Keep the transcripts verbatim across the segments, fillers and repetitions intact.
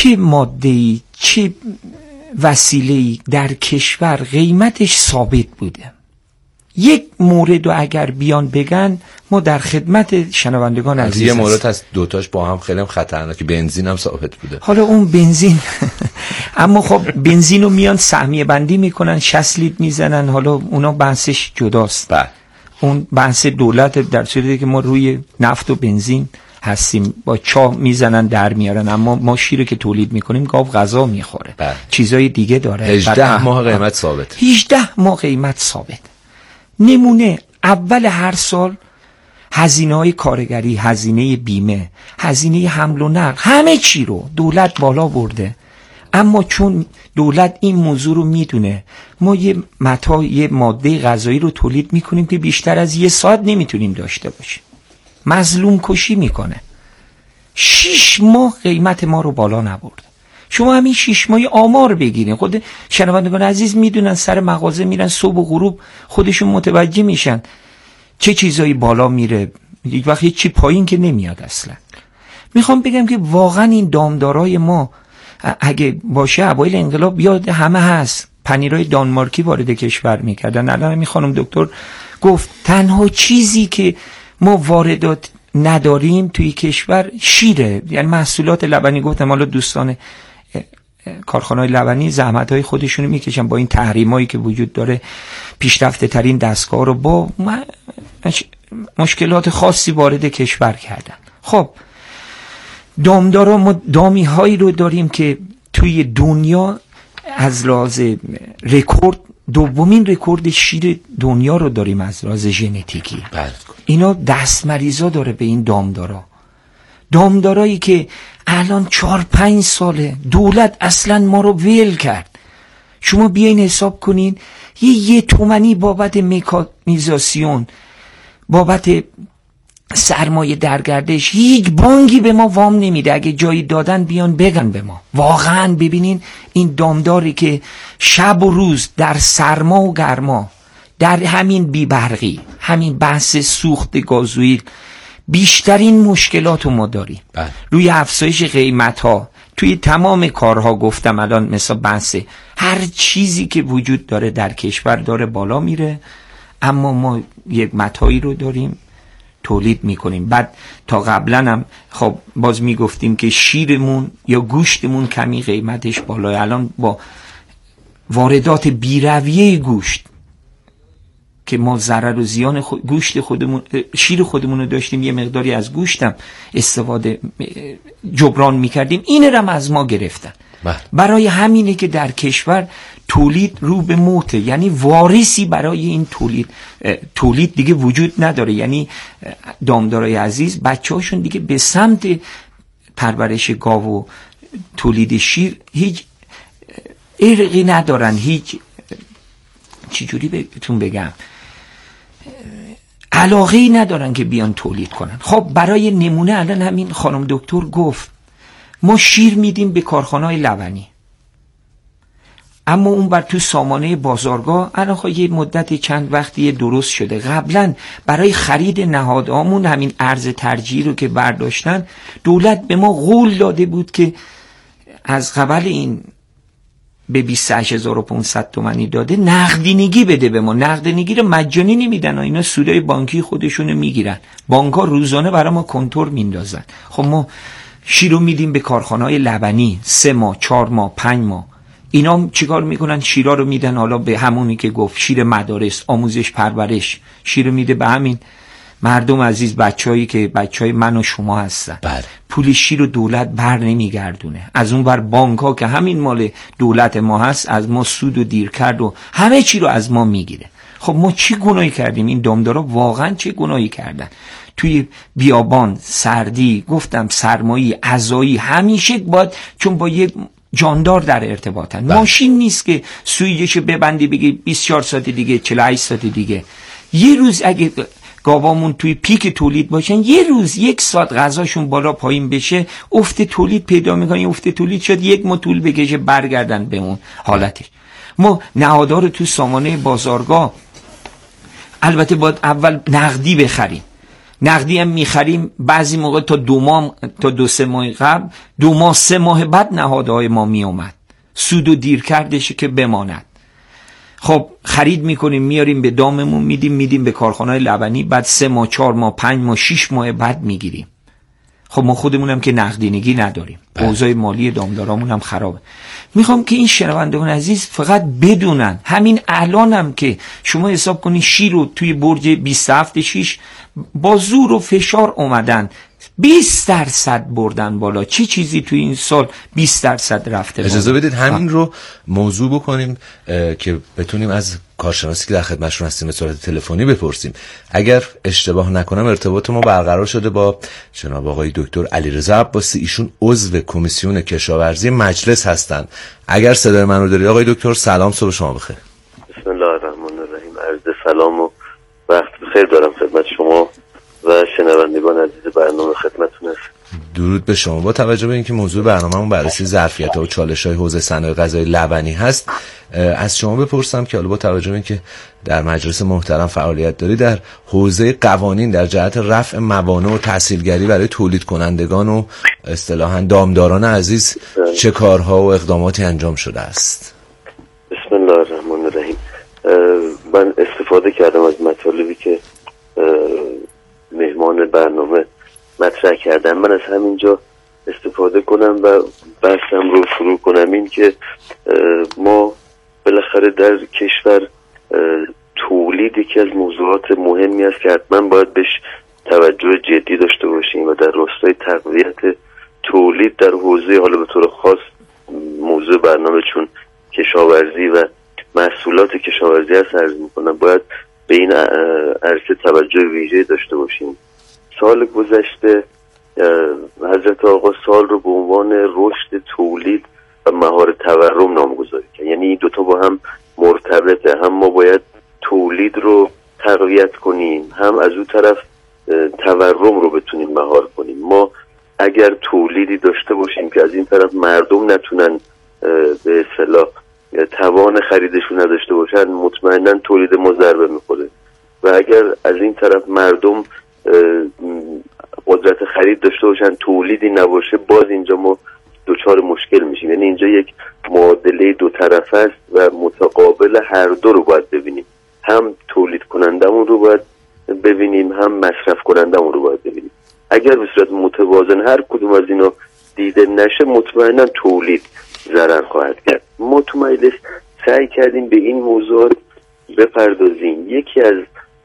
چه ماده‌ای چه وسیله‌ای در کشور قیمتش ثابت بوده. یک مورد رو اگر بیان بگن ما در خدمت شنوندگان عزیز یه مورد هست دوتاش با هم خیلی خطرناکه، بنزین هم ثابت بوده. حالا اون بنزین اما خب بنزین رو میان سهمیه بندی میکنن، شصت لیتر میزنن، حالا اونا بحثش جداست. بله. اون بحث دولت، در صورتی که ما روی نفت و بنزین هستیم با چاه میزنن در میارن، اما ما شیر که تولید میکنیم گاو غذا میخوره. بله. چیزای دیگه داره. هجده ماه قیمت ثابت. هجده ماه قیمت ثابت. نمونه اول هر سال هزینه‌های کارگری، هزینه بیمه، هزینه حمل و نقل، همه چی رو دولت بالا برده. اما چون دولت این موضوع رو میدونه، ما یه متاع، یه ماده غذایی رو تولید میکنیم که بیشتر از یه ساعت نمیتونیم داشته باشیم. مظلوم کشی میکنه. شیش ماه قیمت ما رو بالا نبرده. شما همین شیش ماهی آمار بگیرین، خود شنوندگان عزیز میدونن، سر مغازه میرن صبح و غروب خودشون متوجه میشن چه چیزایی بالا میره، یک وقت چی پایین که نمیاد اصلا. میخوام بگم که واقعا این دامدارای ما اگه باشه اوایل انقلاب بیاد همه هست، پنیرای دانمارکی وارد کشور میکردن. الان می خانم دکتر گفت تنها چیزی که ما واردات نداریم توی کشور شیره، یعنی محصولات لبنی. گفتم حالا دوستان کارخانه‌های لبنی زحمت‌های خودشونو میکشن، با این تحریمایی که وجود داره پیشرفته ترین دستگاه رو با مشکلات خاصی وارد کشور کردن. خب دامدارا ما دامی هایی رو داریم که توی دنیا از لحاظ رکورد دومین رکورد شیر دنیا رو داریم از لحاظ ژنتیکی. اینا دست مریضا داره به این دامدارا. دامدارایی که الان چهار پنج ساله دولت اصلا ما رو ویل کرد. شما بیاین حساب کنین یه یه تومنی بابت مکانیزاسیون، بابت سرمایه درگردش، هیچ بانکی به ما وام نمیده. اگه جایی دادن بیان بگن به ما. واقعا ببینین این دامداری که شب و روز در سرما و گرما، در همین بیبرقی، همین بحث سوخت گازوئیل، بیشترین مشکلات رو ما داریم. روی افزایش قیمت ها، توی تمام کارها گفتم الان مثلا بحث هر چیزی که وجود داره در کشور داره بالا میره، اما ما یک متاعی رو داریم تولید میکنیم. بعد تا قبلا هم خب باز میگفتیم که شیرمون یا گوشتمون کمی قیمتش بالای، الان با واردات بیرویه گوشت که ما ضرر و زیان خود گوشت خودمون، شیر خودمون رو داشتیم، یه مقداری از گوشتم استفاده جبران میکردیم، این رم از ما گرفتن. بله. برای همینه که در کشور تولید رو به موته، یعنی وارثی برای این تولید تولید دیگه وجود نداره. یعنی دامدارای عزیز بچه هاشون دیگه به سمت پرورش گاو و تولید شیر هیچ ارقی ندارن، هیچ چجوری بهتون بگم علاقه‌ای ندارن که بیان تولید کنن. خب برای نمونه الان همین خانم دکتر گفت ما شیر میدیم به کارخانه‌های لبنی، اما اون بر تو سامانه بازارگاه الان خب یه مدت چند وقتی درست شده. قبلا برای خرید نهادهامون همین ارز ترجیحی رو که برداشتن، دولت به ما قول داده بود که از قبل این به بیست و هشت هزار و پانصد تومانی داده نقدینگی بده به ما. نقدینگی رو مجانی نمیدن، اینا سودای بانکی خودشونو میگیرن. بانک‌ها روزانه برای ما کنتور میندازن. خب ما شیر رو میدیم به کارخانه‌های لبنی سه ماه، چهار ماه، پنج ماه. اینا چیکار میکنن؟ شیرا رو میدن حالا به همونی که گفت شیر مدارس، آموزش پرورش، شیر میده به همین مردم عزیز، بچه‌هایی که بچهای من و شما هستن. بله. پول شیر رو دولت بر نمیگردونه. از اون بر بانک‌ها که همین مال دولت ما هست از ما سود و دیر کرد و همه چی رو از ما میگیره. خب ما چی گناهی کردیم؟ این دامدارا واقعا چه گناهی کردن؟ توی بیابان، سردی، گفتم سرمایی، عزایی، همیشه باید، چون با یک جاندار در ارتباطن. بله. ماشین نیست که سویچشو ببندی بگی بیست و چهار ساعت دیگه، چهل و هشت ساعت دیگه. یه روز اگه گاوامون توی پیک تولید باشن، یه روز یک ساعت غذاشون بالا پایین بشه، افت تولید پیدا میکنن. افت تولید شد یک ماه طول بکشه برگردن به اون حالتش. ما نهادها رو تو سامانه بازارگاه البته باید اول نقدی بخریم. نقدی هم میخریم بعضی موقع تا دو ماه تا دو سه ماه قبل، دو ماه سه ماه بعد نهادهای ما میومد، سود و دیر کردشه که بماند. خب خرید میکنیم میاریم به داممون میدیم میدیم به کارخانه‌های لبنی، بعد سه ماه چهار ماه پنج ماه شش ماه بعد میگیریم. خب ما خودمونم که نقدینگی نداریم، اوضاع مالی دامدارامون هم خرابه. میخوام که این شنوندگان عزیز فقط بدونن همین الانم که شما حساب کنی شیر رو توی برج بیست و هفت شیش با زور و فشار اومدن بیست درصد بردن بالا. چه چی چیزی توی این سال بیست درصد رفته بالا؟ اجازه بدید همین رو موضوع بکنیم که بتونیم از کارشناسی که در خدمتشون هستیم به صورت تلفنی بپرسیم. اگر اشتباه نکنم ارتباط ما برقرار شده با جناب آقای دکتر علیرضا عباسی، ایشون عضو کمیسیون کشاورزی مجلس هستند. اگر صدای من رو دارید آقای دکتر، سلام، صبح شما بخیر. بسم الله الرحمن الرحیم. عرض سلام و وقت بخیر دارم خدمت شما و شنوندگان عزیز برنامه خدمتتون هستم. درود به شما. با توجه به اینکه موضوع برنامه‌مون بررسی ظرفیت‌ها و چالش‌های حوزه صنایع غذایی لبنی هست، از شما بپرسم که حالا با توجه به اینکه در مجلس محترم فعالیت داری، در حوزه قوانین در جهت رفع موانع و تسهیلگری برای تولید کنندگان و اصطلاحاً دامداران عزیز چه کارها و اقداماتی انجام شده است؟ بسم الله الرحمن الرحیم. من استفاده کردم از مطالبی که مهمان برنامه مطرح کردن. من از همینجا استفاده کنم و بحثم رو شروع کنم. این که ما بالاخره در کشور تولید یکی از موضوعات مهمی است که حتما باید بهش توجه جدی داشته باشیم و در راستای تقویت تولید در حوزه، حالا به طور خاص موضوع برنامه چون کشاورزی و محصولات کشاورزی هست عرض میکنم، باید به این عرصه توجه ویژه داشته باشیم. سال گذشته حضرت آقا سال رو به عنوان رشد تولید و مهار تورم نامگذاری کرد. یعنی این دوتا با هم مرتبطه، هم ما باید تولید رو تقویت کنیم، هم از اون طرف تورم رو بتونیم مهار کنیم. ما اگر تولیدی داشته باشیم که از این طرف مردم نتونن به اصطلاح توان خریدشون نداشته باشن، مطمئنا تولید ما ضربه میخوره. و اگر از این طرف مردم قدرت خرید داشته باشن تولیدی نباشه، باز اینجا ما دوچار مشکل میشیم. یعنی اینجا یک معادله دو طرفه است و متقابل هر دو رو باید ببینیم. هم تولید کنندمون رو باید ببینیم، هم مصرف کنندمون رو باید ببینیم. اگر به صورت متوازن هر کدوم از اینا دیده نشه، مطمئنا تولید ضرر خواهد کرد. ما تو مجلس سعی کردیم به این موضوعات بپردازیم. یکی از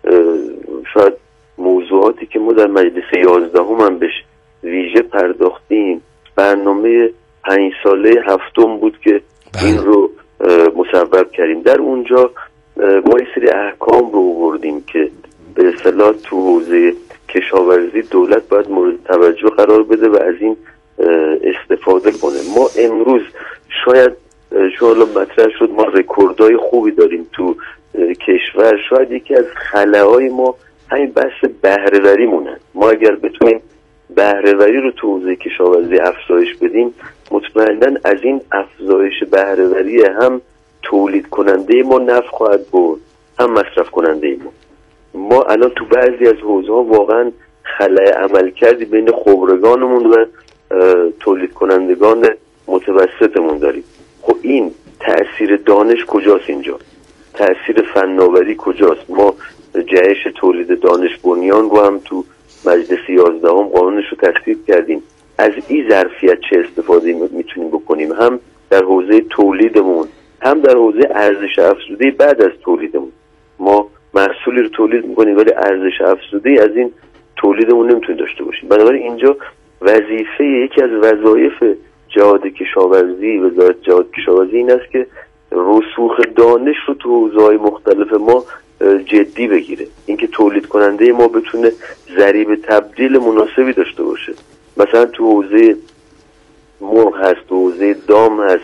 شاید موضوعاتی که ما در مجلس یازدهم هم بهش ویژه پرداختیم، برنامه پنج ساله هفتم بود که این رو مصوب کردیم. در اونجا ما یه سری احکام رو آوردیم که به اصطلاح تو حوزه کشاورزی دولت باید مورد توجه قرار بده و از این استفاده کنه. ما امروز شاید شاید مطرح شد ما رکوردهای خوبی داریم تو کشور. شاید یکی از خلاهای ما همین بحث بهره‌وری مونه. ما اگر بتونیم بهره‌وری رو تو حوزه کشاورزی افزایش بدیم، مطمئنا از این افزایش بهره‌وری هم تولید کننده ما نفع خواهد برد، هم مصرف کننده ما. ما الان تو بعضی از حوزه‌ها واقعا خلأ عمل کردی بین خبرگانمون و تولید کنندگان متوسطمون داریم. خب این تأثیر دانش کجاست؟ اینجا تأثیر فناوری کجاست؟ ما جهش تولید دانش بنیان رو هم تو مجلس یازدهم قانونش رو تصویب کردیم. از این ظرفیت چه استفاده میتونیم بکنیم، هم در حوزه تولیدمون، هم در حوزه ارزش افزوده بعد از تولیدمون. ما محصولی رو تولید میکنیم ولی ارزش افزوده از این تولیدمون نمیتونیم داشته باشیم. بنابراین اینجا وظیفه یکی از وظایف جهاد کشاورزی، وزارت جهاد کشاورزی این است که رسوخ دانش رو تو حوزه‌های مختلف ما جدی بگیره. اینکه تولید کننده ما بتونه ضریب تبدیل مناسبی داشته باشه. مثلا تو حوزه مرغ هست، تو حوزه دام هست،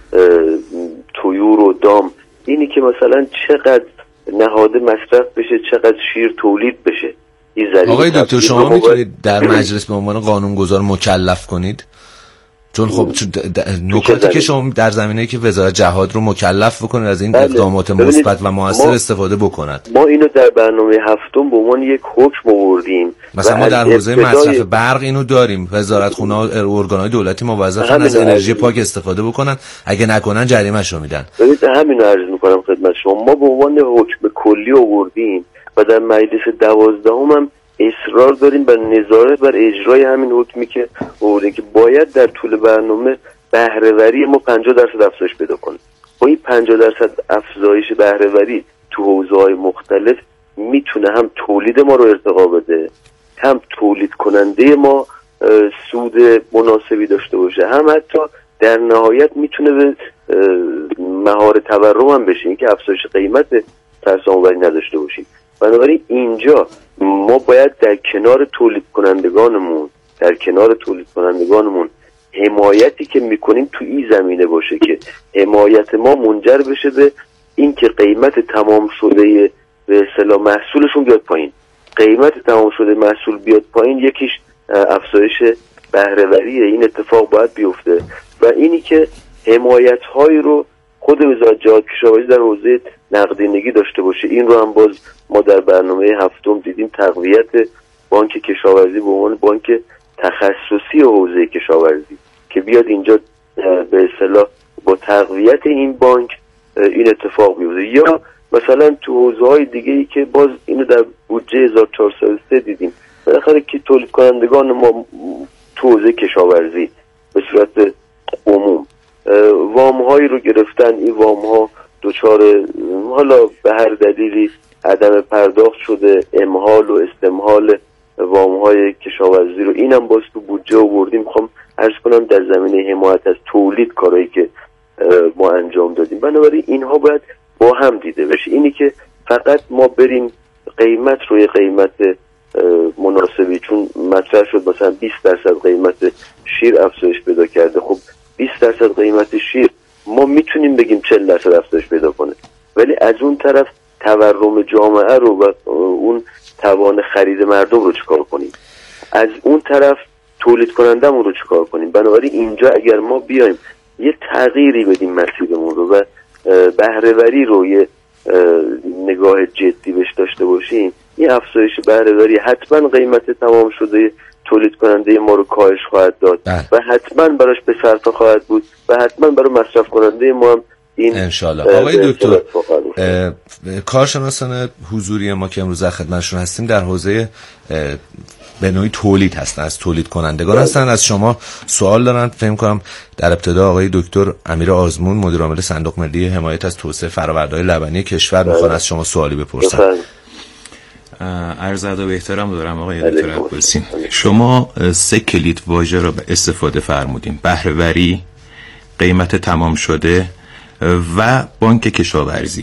طیور و دام، اینی که مثلا چقدر نهاده مصرف بشه، چقدر شیر تولید بشه. آقای دکتر شما میتونید در مجلس به عنوان قانونگذار مکلف کنید چون خب نکاتی که شما در زمینه که وزارت جهاد رو مکلف بکنه از این بله. اقدامات مثبت و موثر استفاده بکند. ما اینو در برنامه هفتم به عنوان یک حکم آوردیم. مثلا ما در حوزه مصرف برق اینو داریم، وزارتخونه ها ارگان‌های دولتی موظفن از انرژی پاک استفاده بکنن، اگه نکنن جریمه‌اش رو میدن. ببینید همین رو عرض می‌کنم خدمت شما، ما به عنوان حکم کلی آوردیم و در مجلس دوازدهم هم اصرار داریم بر نظارت بر اجرای همین حکمی که آوردیم که باید در طول برنامه بهره‌وری ما پنجاه درصد افزایش پیدا کنه. با این پنجاه درصد افزایش بهره‌وری تو حوزه‌های مختلف میتونه هم تولید ما رو ارتقا بده، هم تولید کننده ما سود مناسبی داشته باشه، هم حتی در نهایت میتونه به مهار تورم هم بشه، این که افزایش قیمت ترسان‌آوری نداشته باشیم. بنابراین اینجا ما باید در کنار تولید کنندگانمون در کنار تولید کنندگانمون حمایتی که میکنیم تو این زمینه باشه که حمایت ما منجر بشه به این که قیمت تمام شده به اصطلاح محصولشون بیاد پایین. قیمت تمام شده محصول بیاد پایین، یکیش افزایش بهره‌وریه، این اتفاق باید بیفته. و اینی که حمایت هایی رو خود وزارت جهاد کشاورزی در حوزه نقدینگی داشته باشه، این رو هم باز ما در برنامه هفتم دیدیم، تقویت بانک کشاورزی به عنوان بانک تخصصی حوزه کشاورزی که بیاد اینجا به اصطلاح با تقویت این بانک این اتفاق بیفته. یا مثلا تو حوزه‌های دیگه‌ای که باز اینو در بودجه هزار و چهارصد و سه دیدیم، بالاخره که تولید کنندگان ما تو حوزه کشاورزی به صورت عموم وام‌هایی رو گرفتن، این وام‌ها دچار حالا به هر دلیلی عدم پرداخت شده، امهال و استمهال وام‌های کشاورزی رو اینم باز تو بودجه آوردیم. میخوام عرض کنم در زمینه حمایت از تولید کارهایی که ما انجام دادیم. بنابراین اینها باید با هم دیده بشه. اینی که فقط ما بریم قیمت روی قیمت مناسبی، چون مطرح شد مثلا بیست درصد قیمت شیر افزایش پیدا کرده، خب بیست درصد قیمت شیر ما میتونیم بگیم چهل درصد افزایش پیدا کنه، ولی از اون طرف تورم جامعه رو و اون توان خرید مردم رو چیکار کنیم، از اون طرف تولید کنندمون رو چیکار کنیم. بنابراین اینجا اگر ما بیایم یه تغییری بدیم مسیرمون رو و بهره‌وری رو یه نگاه جدی بهش داشته باشیم، این افزایش بهره‌وری حتما قیمت تمام شده تولید کننده ما رو کاهش خواهد داد بله. و حتما براش به صرفه خواهد بود و حتما برای مصرف کننده ما هم این انشالله. آقای دکتر، کارشناسان حضوری ما که امروز در خدمتشون هستیم در حوزه به نوعی تولید هستن، از تولید کنندگان هستن، از شما سوال دارن. فهم کنم در ابتدا آقای دکتر امیر آزمون مدیر عامل صندوق ملی حمایت از توسعه فرآورده‌های لبنی کشور میخوان از شما سوالی بپرسن. عرض ادب و احترام دارم آقای دکتر عباسی. شما سه کلید واژه رو استفاده فرمودین: بهره‌وری، قیمت تمام شده و بانک کشاورزی.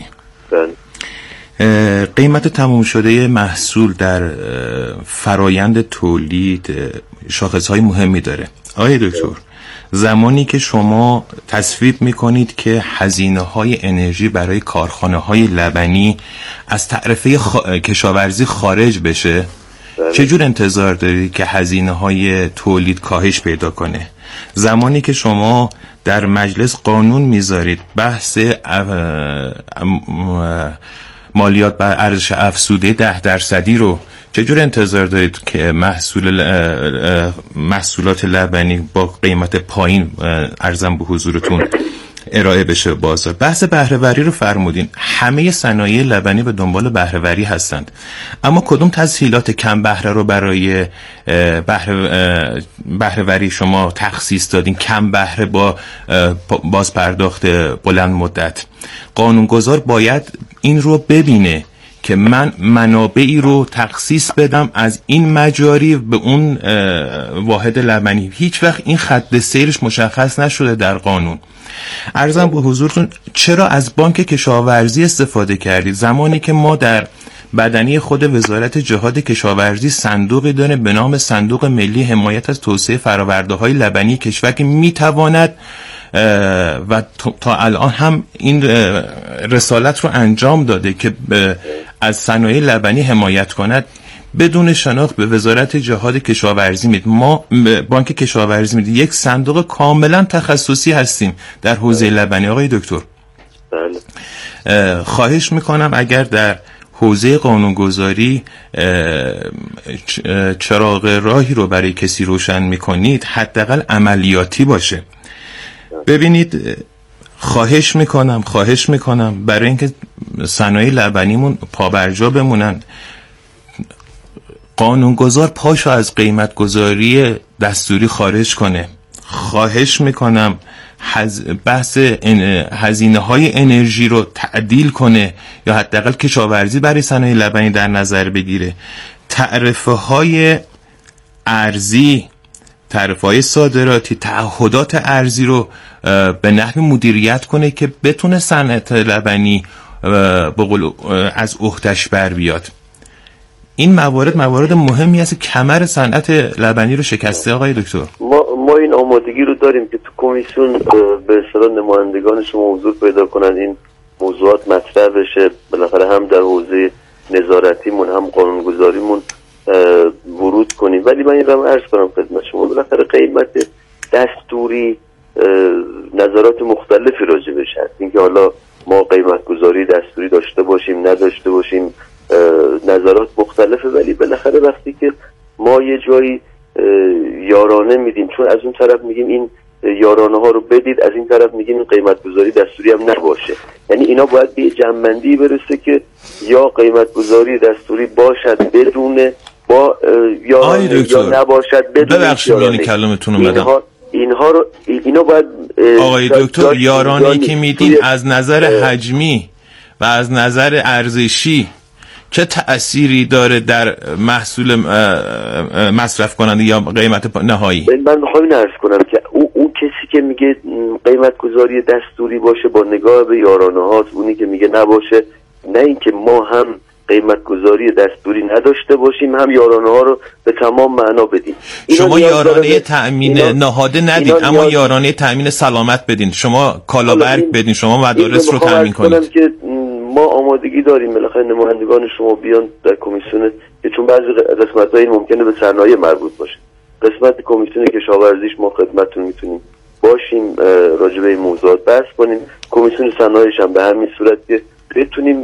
قیمت تمام شده محصول در فرایند تولید شاخصهای مهمی داره. آقای دکتر، زمانی که شما تصویب میکنید که هزینه‌های انرژی برای کارخانه‌های لبنی از تعرفه خ... کشاورزی خارج بشه، چجور انتظار دارید که هزینه‌های تولید کاهش پیدا کنه؟ زمانی که شما در مجلس قانون میذارید بحث اف... مالیات بر ارزش افزوده ده درصدی رو، چجور انتظار دارید که محصول محصولات لبنی با قیمت پایین ارزم به حضورتون ارائه بشه بازار؟ بحث بهره‌وری رو فرمودین. همه صنایع لبنی به دنبال بهره‌وری هستند، اما کدوم تسهیلات کم بهره رو برای بهره بهره‌وری شما تخصیص دادین؟ کم بهره با باز پرداخت بلند مدت. قانونگذار باید این رو ببینه که من منابعی رو تخصیص بدم از این مجاری به اون واحد لبنی. هیچ وقت این خط سیرش مشخص نشده در قانون. عرضم به حضورتون، چرا از بانک کشاورزی استفاده کردید زمانی که ما در بدنی خود وزارت جهاد کشاورزی صندوقی داره به نام صندوق ملی حمایت از توسعه فرآورده‌های لبنی کشور که میتواند و تا الان هم این رسالت رو انجام داده که از صنایع لبنی حمایت کند؟ بدون شناخت به وزارت جهاد کشاورزی میدید، ما بانک کشاورزی میدید، یک صندوق کاملا تخصصی هستیم در حوزه لبنی. آقای دکتر خواهش میکنم اگر در حوزه قانونگذاری چراغ راهی رو برای کسی روشن میکنید حداقل عملیاتی باشه. ببینید خواهش میکنم خواهش میکنم برای اینکه صنایع لبنیمون پابرجا بمونن، قانونگذار پاشو از قیمت گذاری دستوری خارج کنه. خواهش میکنم بحث هزینه های انرژی رو تعدیل کنه یا حداقل کشاورزی برای صنایع لبنی در نظر بگیره. تعرفه های ارزی، تعرفه های صادراتی، تعهدات ارزی رو به نحو مدیریت کنه که بتونه صنعت لبنی از عهده‌اش بر بیاد. این موارد موارد مهمی است که کمر صنعت لبنی رو شکسته. آقای دکتر ما ما این آمادگی رو داریم که تو کمیسیون به اصطلاح نمایندگان شما حضور پیدا کنند، این موضوعات مطرح بشه، بالاخره هم در حوزه نظارتیمون هم قانونگذاریمون ورود کنیم. ولی من این رو عرض کنم خدمت شما، بالاخره قیمت دستوری نظرات مختلفی راجع بهش هست، اینکه حالا ما قیمت گذاری دستوری داشته باشیم نداشته باشیم نظرات مختلفه، ولی بالاخره وقتی که ما یه جایی یارانه میدیم، چون از اون طرف میگیم این یارانه ها رو بدید، از این طرف میگیم این قیمت گذاری دستوری هم نباشه، یعنی اینا باید به جنبندی برسه که یا قیمت گذاری دستوری باشد بدون با یا, یا نباشد بدون. ببخشید یعنی کلمتون اومدم اینها اینها رو اینا باید آقای دکتر یارانه‌ای که میدین از نظر حجمی و از نظر ارزشی چه تأثیری داره در محصول مصرف کننده یا قیمت نهایی؟ من میخوام عرض کنم که اون, اون کسی که میگه قیمت گذاری دستوری باشه با نگاه به یارانه هاست، اونی که میگه نباشه، نه اینکه ما هم قیمت گذاری دستوری نداشته باشیم هم یارانه ها رو به تمام معنا بدیم. شما یارانه تأمین نهاده ندید اما یارانه تأمین سلامت بدین، شما کالابرگ بدین، شما مدارس رو تأمین کنید. که ما آمادگی داریم بالاخره نمایندگان شما بیان در کمیسیون، چون بعضی قسمت‌ها این ممکنه به صنایع مربوط باشه، قسمت کمیسیون کشاورزیش ما خدمتتون میتونیم باشیم راجع به این موضوعات بحث کنیم، کمیسیون صنایعش هم به همین صورت که بتونیم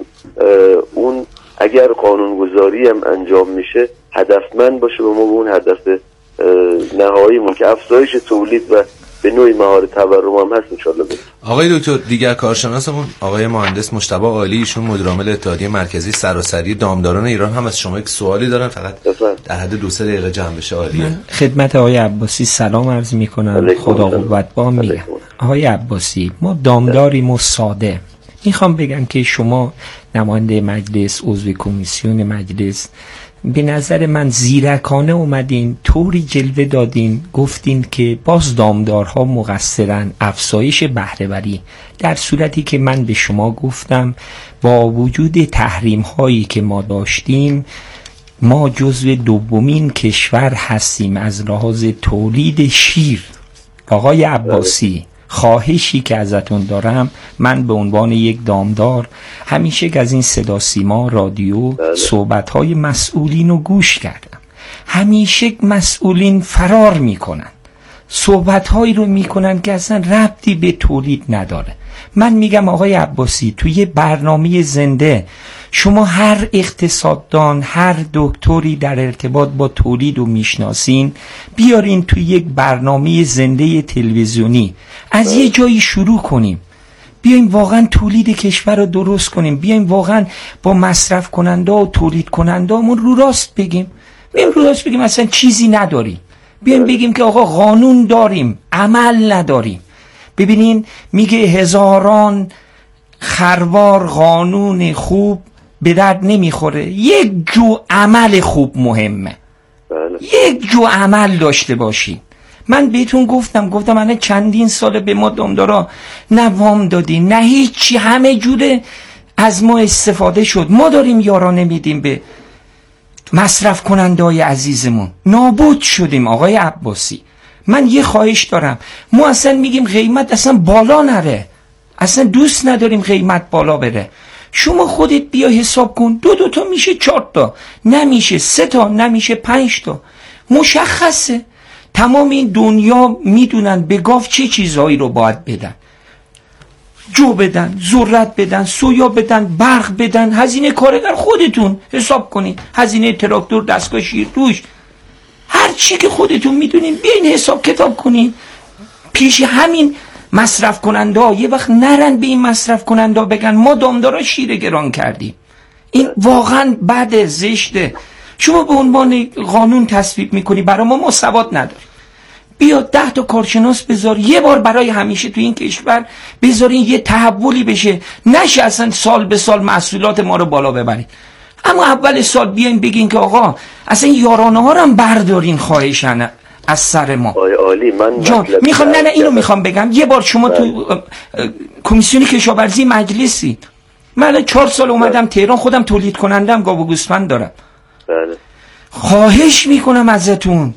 اون اگر قانونگذاری هم انجام میشه هدفمند باشه و ما به اون هدف نهاییمون که افزایش تولید و به نوعی مهارت تورم هم هست انشالله بریم. آقای دکتر دیگر کارشناسمون آقای مهندس مجتبی عالی، ایشون مدیر عامل اتحادیه مرکزی سراسری دامداران ایران هم از شما یک سوالی دارن، فقط در حد دو سه دقیقه جمع بشه. عالیه. خدمت آقای عباسی سلام عرض میکنم، خدا قوت با میگم. آقای عباسی ما دامداریم و ساده. میخوام بگم که شما نماینده مجلس، عضو کمیسیون مجلس، به نظر من زیرکانه اومدین طوری جلوه دادین گفتین که باز دامدارها مقصرن، افزایش بهره‌وری، در صورتی که من به شما گفتم با وجود تحریم هایی که ما داشتیم ما جزو دومین کشور هستیم از لحاظ تولید شیر. آقای عباسی خواهشی که ازتون دارم، من به عنوان یک دامدار همیشه که از این صدا سیما رادیو صحبت‌های مسئولین رو گوش کردم، همیشه مسئولین فرار میکنن، صحبت‌هایی رو میکنن که اصلا ربطی به تولید نداره. من میگم آقای عباسی توی برنامه زنده شما هر اقتصاددان، هر دکتری در ارتباط با تولید رو میشناسین بیارین توی یک برنامه زنده تلویزیونی، از یه جایی شروع کنیم، بیایم واقعا تولید کشور رو درست کنیم، بیایم واقعا با مصرف کننده و تولید کننده همون رو راست بگیم، بیایم رو راست بگیم اصلا چیزی نداریم، بیایم بگیم که آقا قانون داریم عمل نداریم. ببینین میگه هزاران خروار قانون خوب به درد نمیخوره، یک جو عمل خوب مهمه. بله. یک جو عمل داشته باشین. من بهتون گفتم گفتم من چندین ساله به ما دامدارا نه وام دادیم نه هیچی، همه جوره از ما استفاده شد، ما داریم یارانه میدیم به مصرف کننده های عزیزمون، نابود شدیم. آقای عباسی من یه خواهش دارم، ما اصلا میگیم قیمت اصلا بالا نره، اصلا دوست نداریم قیمت بالا بره، شما خودت بیا حساب کن، دو دو تا میشه چهار تا، نمیشه سه تا، نمیشه پنج تا. مشخصه تمام این دنیا میدونن به گاو چه چیزهایی رو باید بدن، جو بدن، ذرت بدن، سویا بدن، برق بدن، هزینه کارگر خودتون حساب کنین، هزینه تراکتور، دستگاه شیردوش، هر چی که خودتون میدونین بیاین حساب کتاب کنین. پیش همین مصرف کننده ها یه وقت نرن به این مصرف کننده ها بگن ما دامدارا شیر گران کردیم. این واقعا بده، زشته. شما به عنوان قانون تصویب میکنی، برای ما ما سواد نداره. بیا ده تا کارشناس بذار، یه بار برای همیشه تو این کشور بذارین یه تحولی بشه، نشه اصلا سال به سال محصولات ما رو بالا ببرین. اما اول سال بیاین بگین که آقا اصلا یارانه ها رو هم بردارین خواهشن از سر ما. عالی. من جان میخوام نه نه اینو میخوام بگم، یه بار شما تو کمیسیون کشاورزی مجلسی، من چهار سال اومدم تهران، خودم تولید کنندم، گاو و گوسفند دارم. بله. خواهش میکنم ازتون،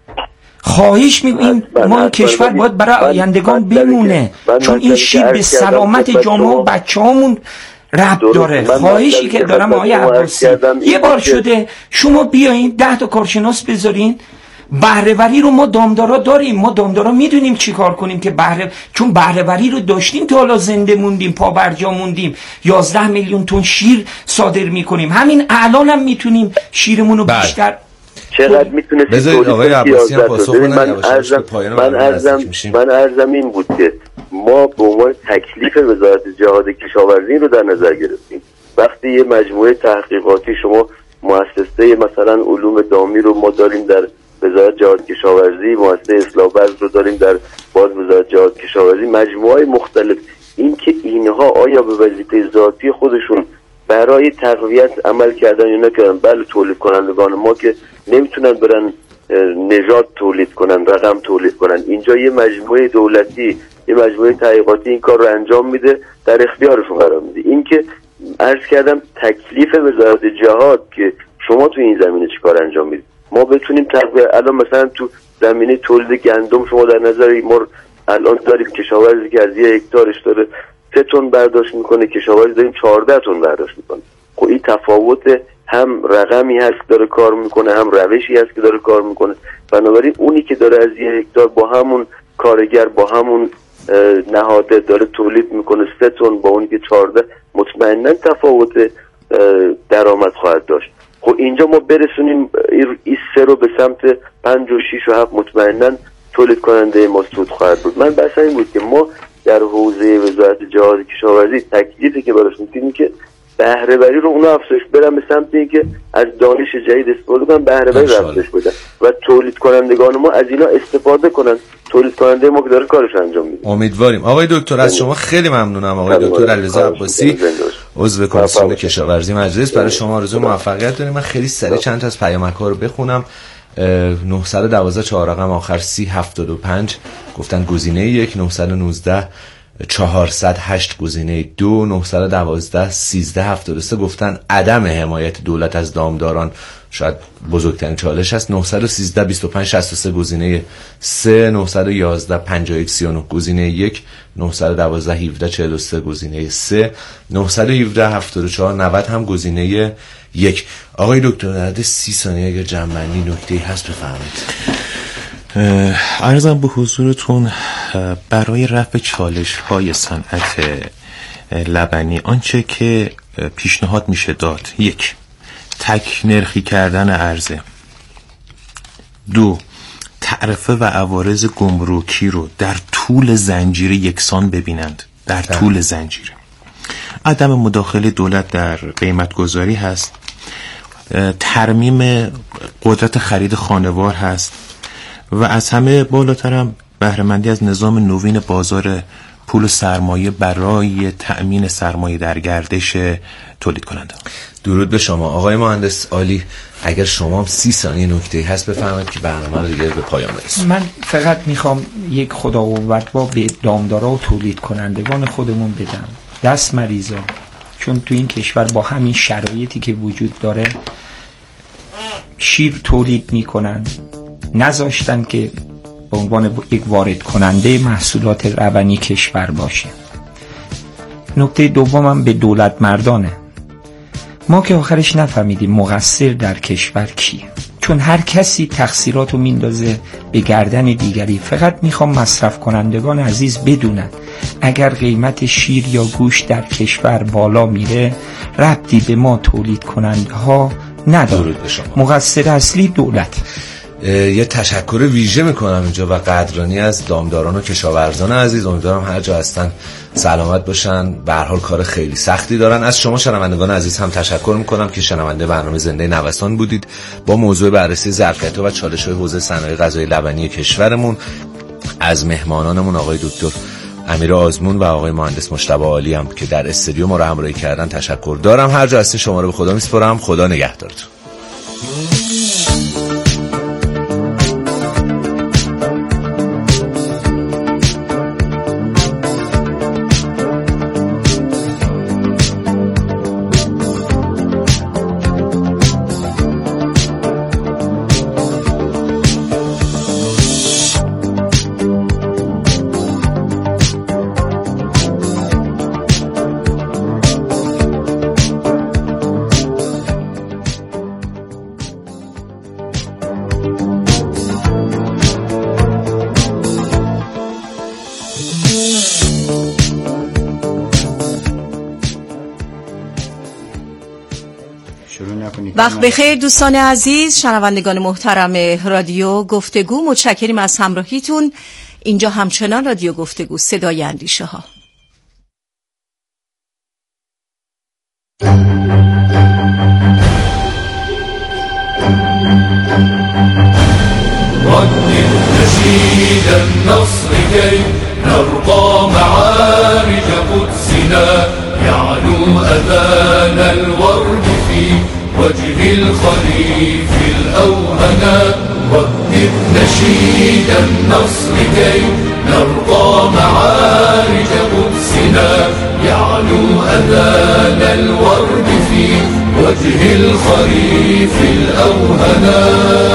خواهش میکنم، ما کشور باید برای آیندگان بمونه، چون این شیر به سلامت جامعه و بچه‌هامون ربط داره. خواهشی که دارم آقای عباسی، یه بار شده شما بیاین ده تا کارشناس بذارین، بهره‌وری رو ما دامدارا داریم، ما دامدارا میدونیم چی کار کنیم که بهره، چون بهره‌وری رو داشتیم تا حالا زنده موندیم، پا برجا موندیم، یازده میلیون تن شیر صادر میکنیم، همین الان هم میتونیم شیرمون رو بیشتر. چقدر میتونه بذارید آقای عباسی هم پاسخ بدن. من ارزم من ارزم من ارزم این بود که ما به عنوان تکلیف وزارت جهاد کشاورزی رو در نظر گرفتیم. وقتی یه مجموعه تحقیقاتی، شما مؤسسه مثلا علوم دامی رو ما داریم در وزارت جهاد کشاورزی، مؤسسه اصلاح بذر رو داریم در باز وزارت جهاد کشاورزی، مجموعه مختلف، این که اینها آیا به وظیفه ذاتی خودشون برای تقویت عمل کردن یا نکردن؟ بله، تولید کنندگان ما که نمیتونن برن نژاد تولید کنن، رقم تولید کنن، اینجا یه مجموعه دولتی، یه مجموعه تحقیقاتی این کار رو انجام میده، در اختیارشون قرار میده. این که عرض کردم تکلیف وزارت جهاد که شما تو این زمینه چیکار انجام میدید، ما بتونیم تقویت. الان مثلا تو زمینه تولید گندم شما در نظر ما الان داریم کشاورزی که از یه هکتارش داره سه تن برداشت میکنه، کشاورزی داریم چهارده تن برداشت میکنه. خب این تفاوت هم رقمی هست که داره کار میکنه، هم روشی هست که داره کار میکنه. بنابراین اونی که داره از یه هکتار با همون کارگر، با همون نهاده داره تولید میکنه سه تن، با اونی که چهارده، مطمئنا تفاوت درآمد خواهد داشت. خب اینجا ما برسونیم این سه رو به سمت پنج و شیش و هفت، مطمئنا تولید کننده ما سود خواهد بود. من بحث این بود که ما در حوزه وزارت جهاد کشاورزی تکلیفی که براش می‌کنیم که بهره‌وری رو اونها افزایش برن به سمت اینکه از دانش جدید استفاده کنن، بهره‌وری رو افزایش بدن و تولید کنندگان ما از اینا استفاده کنن. تولید کننده ما که داره کارش انجام میده. امیدواریم. آقای دکتر از شما خیلی ممنونم. آقای دکتر علیرضا عباسی، عضو کمیسیون کشاورزی مجلس، برای شما آرزوی موفقیت داریم. من خیلی سریع چند تا از پیامک‌ها رو بخونم. نه یک دو چهار رقم آخر سی هفتاد و پنج گفتن گزینه یک، نه یک نه چهارصد و هشت گزینه دو، نه یک دو سیزده هفتاد و سه گفتن عدم حمایت دولت از دامداران شاید بزرگترین چالش است. نه یک سه بیست و پنج شصت و سه گزینه سه، نه یک یک پنجاه و یک سی و نه گزینه یک، نه یک دو هفده چهل و سه گزینه سه، نه یک هفده هفتاد و چهار نود هم گزینه یک. آقای دکتر در حد سی ثانیه اگر جمعنی نکته‌ای هست بفرمایید. عرضم به حضورتون برای رفع چالش های صنعت لبنی آنچه که پیشنهاد میشه داد: یک، تک نرخی کردن عرضه. دو، تعرفه و عوارض گمرکی رو در طول زنجیره یکسان ببینند، در طول زنجیره. عدم مداخله دولت در قیمت گذاری هست. ترمیم قدرت خرید خانوار هست و از همه بالاترم بهره‌مندی از نظام نوین بازار پول و سرمایه برای تأمین سرمایه در گردش تولید کننده. درود به شما آقای مهندس عالی. اگر شما هم سی ثانیه نکته‌ای هست بفرمایید که برنامه رو دیگه به پایان برسونیم. من فقط میخوام یک خداوندوا به دامدارا و تولید کنندگان خودمون بدم، دست مریضا، چون تو این کشور با همین شرایطی که وجود داره شیر تولید میکنن، نذاشتن که به عنوان یک وارد کننده محصولات لبنی کشور باشه. نکته دومم به دولت مردانه. ما که آخرش نفهمیدیم مقصر در کشور کیه، چون هر کسی تقصیراتو میندازه به گردن دیگری. فقط میخوام مصرف کنندگان عزیز بدونن اگر قیمت شیر یا گوشت در کشور بالا میره ربطی به ما تولید کننده ها نداره، مقصر اصلی دولت. یه تشکر ویژه میکنم اینجا و قدردانی از دامداران و کشاورزان عزیز. امیدوارم هر جا هستن سلامت باشن، به هر حال کار خیلی سختی دارن. از شما شنوندگان عزیز هم تشکر میکنم که شنونده برنامه زنده نوستان بودید. با موضوع بررسی ظرفیت‌ها و چالش‌های حوزه صنایع غذایی لبنی کشورمون از مهمانانمون آقای دکتر امیر آزمون و آقای مهندس مجتبی عالی هم که در استودیو ما رو همراهی کردن تشکر دارم. هر جا هستین شما رو به خدا میسپارم. خدا نگهدارتون. وقت بخیر دوستان عزیز، شنوندگان محترم رادیو گفتگو، متشکریم از همراهیتون. اینجا همچنان رادیو گفتگو، صدای اندیشه ها. نشيد النصر كي نرقى معارج قدسنا يعلو أذان الورد في وجه الخليف الأوهنا. وهب نشيد النصر كي نرقى معارج قدسنا يعلو أذان الورد في وجه الخليف الأوهنا.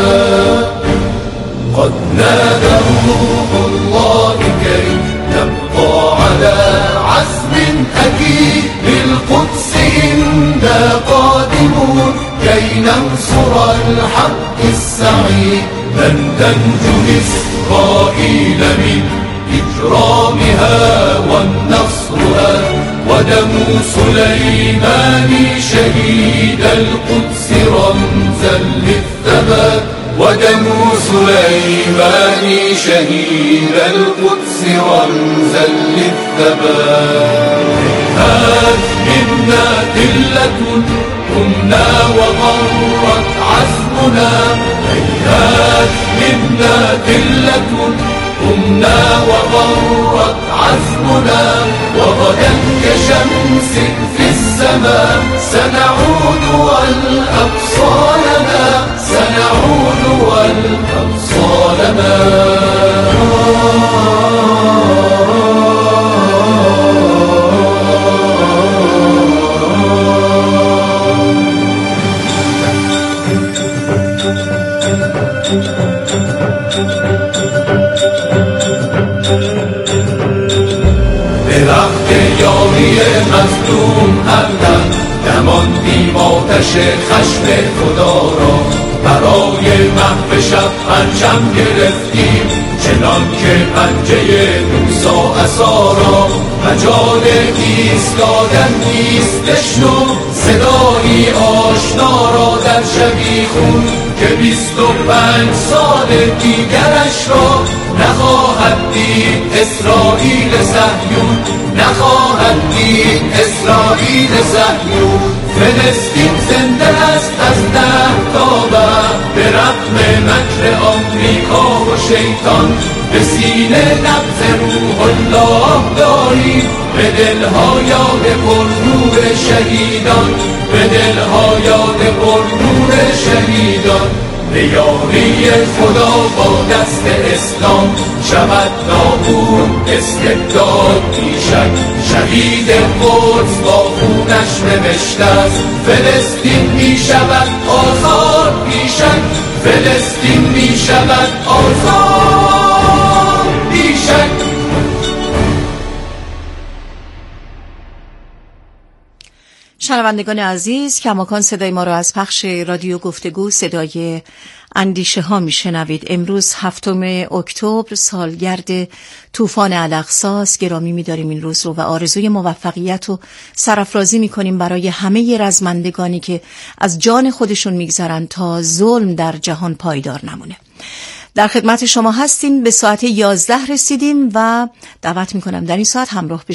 قد نادى روح الله كي نبقى على عزم أكيد للقدس إنا قادمون كي ننصر الحق السعيد. لن تنجو إسرائيل من إجرامها والنصر ودم سليمان شهيد القدس رمزا للثبات. ودم سليمان شهيد القدس رمزا للثبات. هات منا ذلة قمنا وغرت عزمنا. هات منا ذلة قمنا وغرت عزمنا. وغدا كشمس في السماء سنعود والأقصى لنا. سنعود والأقصى لنا. درخت یاری مظلوم هردن دماندیم آتش خشم خدا را. برای محو شب پرچم گرفتیم چنان که پنجه موسی عصا را. مجال ایستادن نیست بشنو صدایی آشنا را در شبیخون که بیست و پنج سال دیگرش را نخواهد دید اسرائیل صهیون. نخواهد دید اسرائیل صهیون. فلسطین زنده است از ده تا بعد به رغم مکر آمریکا و شیطان. به سینه نبض روح الله داریم به دلها یاد پرنور شهیدان. به دلها یاد پرنور شهیدان. به یاری خدا با دست اسلام شود نابود استبداد بیشک. شهید قدس با خونش نوشته است فلسطین می شود آزاد بیشک. فلسطین می شود آزاد بیشک. شنوندگان عزیز، کماکان صدای ما را از پخش رادیو گفتگو صدای اندیشه ها میشنوید. امروز هفتم اکتبر سالگرد طوفان الاقصاست. گرامی می‌داریم این روز رو و آرزوی موفقیت و سرافرازی می‌کنیم برای همه رزمندگانی که از جان خودشون می‌گذرن تا ظلم در جهان پایدار نمونه. در خدمت شما هستیم. به ساعت یازده رسیدیم و دعوت می‌کنم در این ساعت همراه بشید